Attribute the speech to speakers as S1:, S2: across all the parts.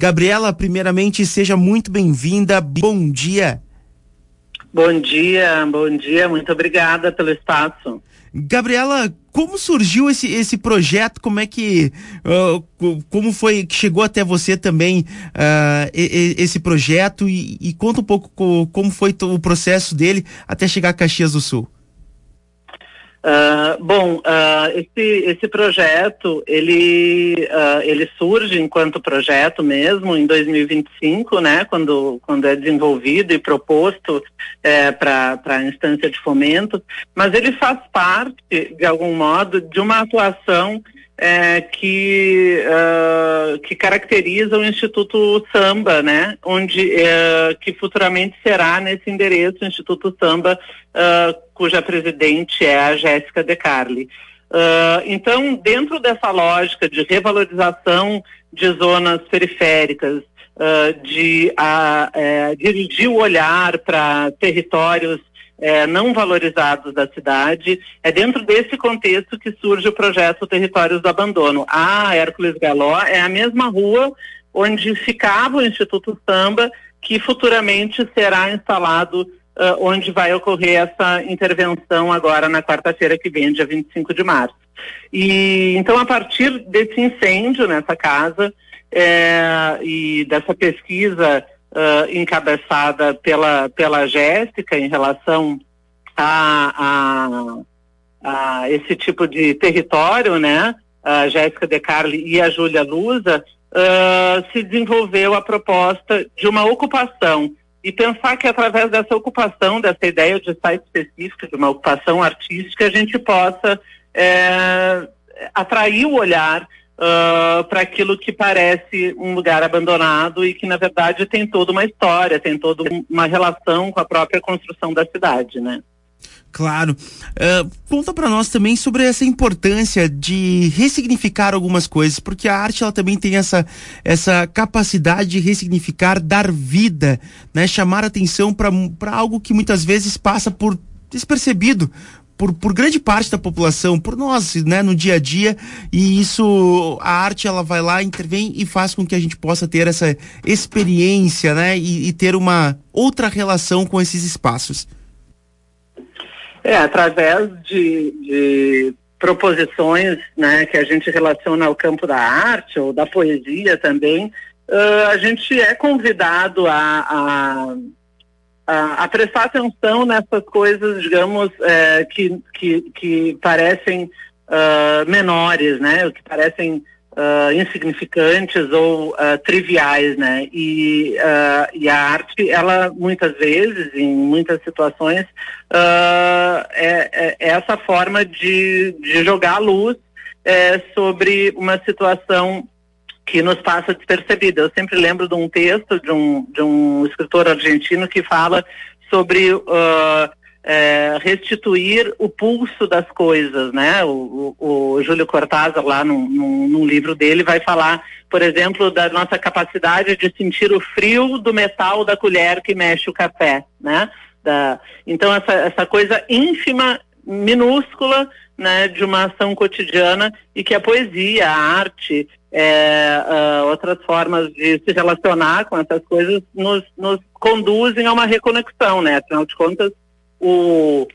S1: Gabriela, primeiramente, seja muito bem-vinda. Bom dia.
S2: Bom dia, muito obrigada pelo espaço.
S1: Gabriela, como surgiu esse projeto? Como é que, como foi que chegou até você também esse projeto e conta um pouco como foi o processo dele até chegar a Caxias do Sul.
S2: Esse projeto, ele surge enquanto projeto mesmo em 2025, né, quando é desenvolvido e proposto para a instância de fomento, mas ele faz parte, de algum modo, de uma atuação que caracteriza o Instituto Samba, né, que futuramente será nesse endereço, Instituto Samba, cuja presidente é a Jéssica De Carli. Então, dentro dessa lógica de revalorização de zonas periféricas, de dirigir o olhar para territórios não valorizados da cidade, é dentro desse contexto que surge o projeto Territórios do Abandono. A Hércules Galó é a mesma rua onde ficava o Instituto Samba, que futuramente será instalado onde vai ocorrer essa intervenção agora na quarta-feira que vem, dia 25 de março. E então, a partir desse incêndio nessa casa e dessa pesquisa encabeçada pela Jéssica em relação a esse tipo de território, né? A Jéssica De Carli e a Júlia Lusa, se desenvolveu a proposta de uma ocupação. E pensar que através dessa ocupação, dessa ideia de site específico, de uma ocupação artística, a gente possa atrair o olhar para aquilo que parece um lugar abandonado e que, na verdade, tem toda uma história, tem toda uma relação com a própria construção da cidade, né?
S1: Claro. Conta para nós também sobre essa importância de ressignificar algumas coisas, porque a arte ela também tem essa capacidade de ressignificar, dar vida, né? Chamar atenção para algo que muitas vezes passa por despercebido por grande parte da população, por nós, né, no dia a dia, e isso, a arte ela vai lá, intervém e faz com que a gente possa ter essa experiência, né, e ter uma outra relação com esses espaços.
S2: Através de proposições, né, que a gente relaciona ao campo da arte ou da poesia também, a gente é convidado a prestar atenção nessas coisas, digamos, que parecem menores, né, que parecem insignificantes ou triviais, né, e a arte, ela muitas vezes, em muitas situações, é essa forma de jogar a luz sobre uma situação que nos passa despercebida. Eu sempre lembro de um texto de um escritor argentino que fala sobre restituir o pulso das coisas, né? O Júlio Cortázar, lá num livro dele, vai falar, por exemplo, da nossa capacidade de sentir o frio do metal da colher que mexe o café, né? Então, essa coisa ínfima, minúscula, né, de uma ação cotidiana, e que a poesia, a arte, outras formas de se relacionar com essas coisas nos conduzem a uma reconexão, né? Afinal de contas, o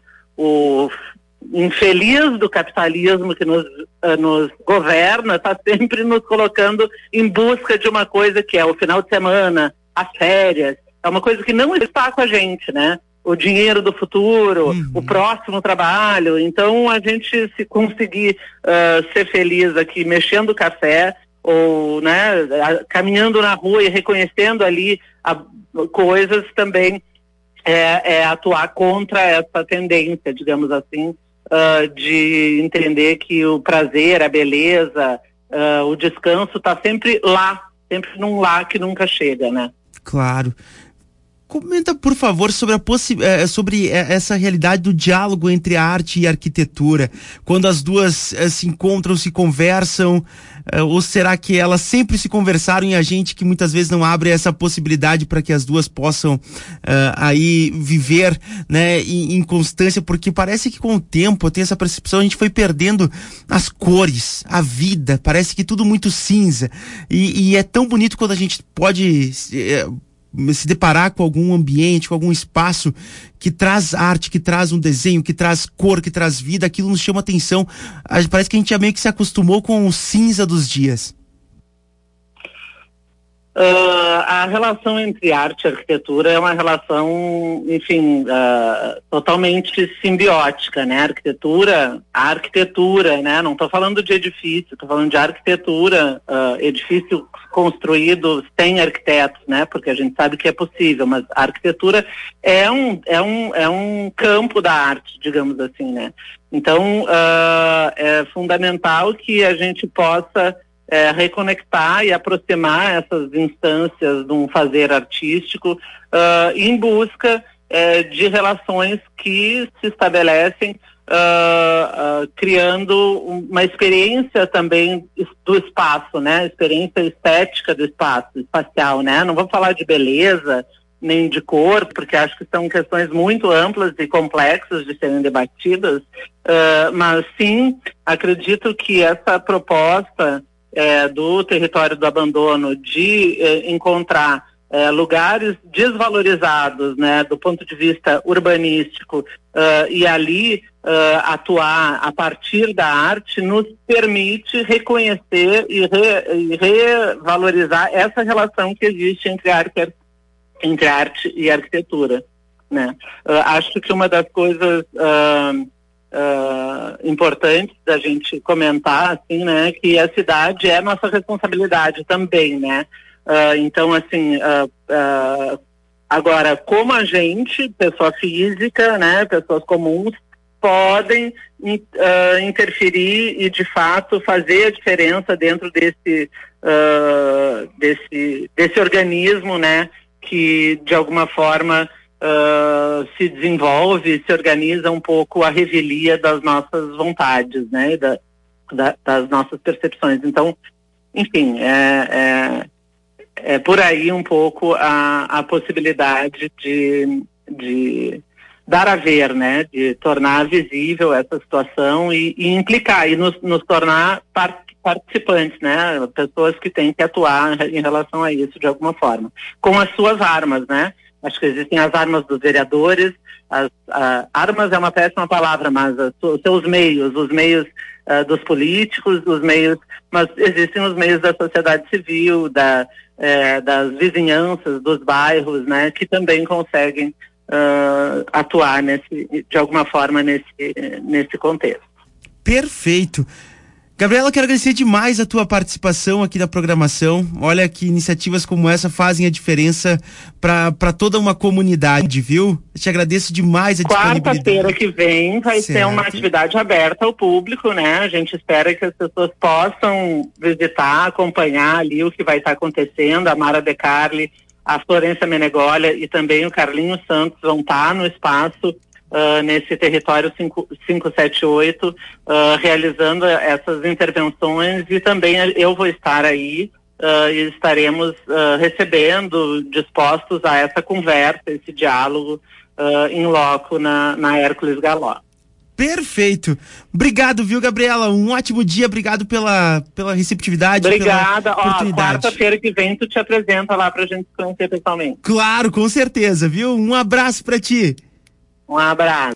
S2: infeliz do capitalismo que nos governa está sempre nos colocando em busca de uma coisa que é o final de semana, as férias, é uma coisa que não está com a gente, né? O dinheiro do futuro, o próximo trabalho. Então, a gente, se conseguir ser feliz aqui mexendo o café, ou, né, caminhando na rua e reconhecendo ali coisas, também atuar contra essa tendência, digamos assim, de entender que o prazer, a beleza, o descanso está sempre lá, sempre num lá que nunca chega, né?
S1: Claro. Comenta, por favor, sobre essa realidade do diálogo entre a arte e a arquitetura. Quando as duas se encontram, se conversam, ou será que elas sempre se conversaram e a gente que muitas vezes não abre essa possibilidade para que as duas possam aí viver, né, em constância? Porque parece que com o tempo, eu tenho essa percepção, a gente foi perdendo as cores, a vida, parece que tudo muito cinza. E é tão bonito quando a gente pode se deparar com algum ambiente, com algum espaço que traz arte, que traz um desenho, que traz cor, que traz vida, aquilo nos chama atenção. Parece que a gente já meio que se acostumou com o cinza dos dias.
S2: A relação entre arte e arquitetura é uma relação, enfim, totalmente simbiótica, né? A arquitetura, né? Não estou falando de edifício, estou falando de arquitetura, edifício construído sem arquitetos, né? Porque a gente sabe que é possível, mas a arquitetura é um campo da arte, digamos assim, né? Então, é fundamental que a gente possa reconectar e aproximar essas instâncias de um fazer artístico em busca de relações que se estabelecem criando uma experiência também do espaço, né? Experiência estética do espaço, espacial, né? Não vamos falar de beleza nem de cor, porque acho que são questões muito amplas e complexas de serem debatidas, mas sim, acredito que essa proposta do território do abandono de encontrar lugares desvalorizados, né, do ponto de vista urbanístico, e ali atuar a partir da arte nos permite reconhecer e revalorizar essa relação que existe entre arte e arquitetura, né? Acho que uma das coisas importantes da gente comentar, assim, né, que a cidade é nossa responsabilidade também, né? Então, assim, agora, como a gente, pessoa física, né, pessoas comuns, podem interferir e, de fato, fazer a diferença dentro desse organismo, né, que, de alguma forma, se desenvolve, se organiza um pouco a revelia das nossas vontades, né, das nossas percepções. Então, enfim, é por aí um pouco a possibilidade de dar a ver, né, de tornar visível essa situação e implicar, e nos tornar participantes, né, pessoas que têm que atuar em relação a isso de alguma forma, com as suas armas, né. Acho que existem as armas dos vereadores, armas é uma péssima palavra, mas os seus meios, os meios dos políticos, os meios, mas existem os meios da sociedade civil, das vizinhanças, dos bairros, né, que também conseguem atuar de alguma forma nesse contexto.
S1: Perfeito. Gabriela, quero agradecer demais a tua participação aqui na programação. Olha que iniciativas como essa fazem a diferença para toda uma comunidade, viu? Eu te agradeço demais a disponibilidade.
S2: Quarta-feira que vem vai ser uma atividade aberta ao público, né? A gente espera que as pessoas possam visitar, acompanhar ali o que vai estar acontecendo. A Mara De Carli, a Florência Menegolha e também o Carlinhos Santos vão estar no espaço nesse território 578, realizando essas intervenções, e também eu vou estar aí e estaremos recebendo, dispostos a essa conversa, esse diálogo em loco na Hércules Galó.
S1: Perfeito. Obrigado, viu, Gabriela? Um ótimo dia, obrigado pela receptividade.
S2: Obrigada. Quarta-feira que vem tu te apresenta lá pra gente se conhecer pessoalmente.
S1: Claro, com certeza, viu? Um abraço pra ti.
S2: Um abraço.